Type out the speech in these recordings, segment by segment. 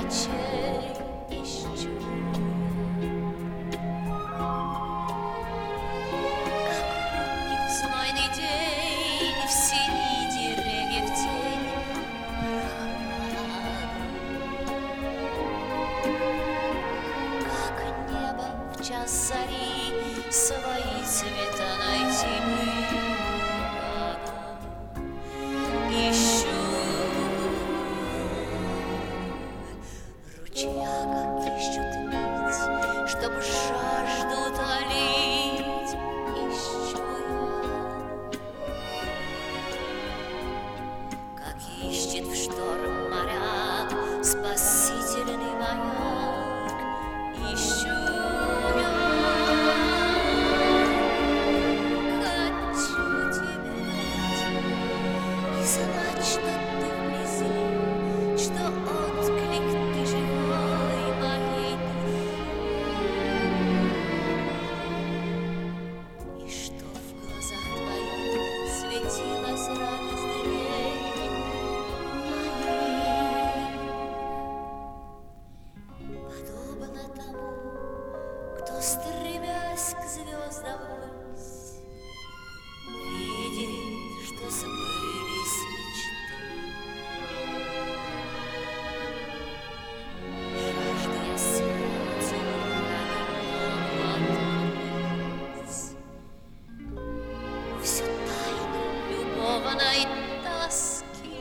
ночей ищу. Как путник в знойный день, в синей деревьев тень прохладу. Как небо в час зари свои цвета найти бы ищу. Ручья, как ищут нить, чтоб жажду утолить, ищу я. Как ищет в шторм моряк спасительный маяк, ищу я. Хочу тебя и знать, что ты вблизи, что отклик ты живой моей души, и что в глазах твоих светилась радость дней моих. Подобно тому, кто, стремясь к звездам ввысь, видит, что сбылись мечты. Жажду я сердцу открыть всю тайну любовной тоски.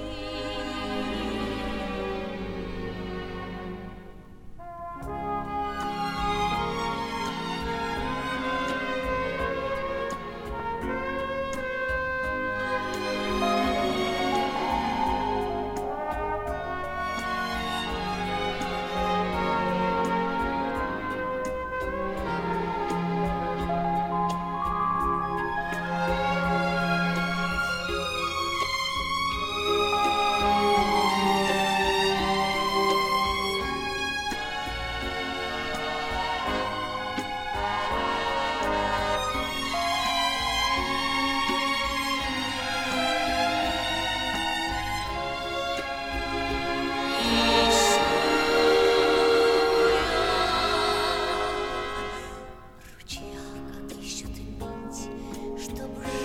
Ручья, как ищут нить, чтоб